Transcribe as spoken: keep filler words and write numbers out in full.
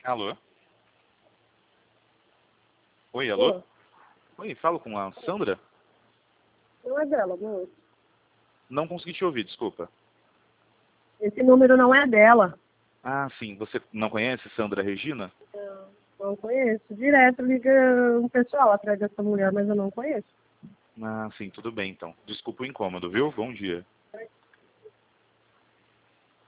Alô? Oi, alô? Pô, Oi, falo com a Sandra? não é dela, moço. Não consegui te ouvir, desculpa. Esse número não é dela. Ah, sim. Você não conhece Sandra Regina? Não, não conheço. Direto liga um pessoal atrás dessa mulher, mas eu não conheço. Ah, sim, tudo bem então. Desculpa o incômodo, viu? Bom dia.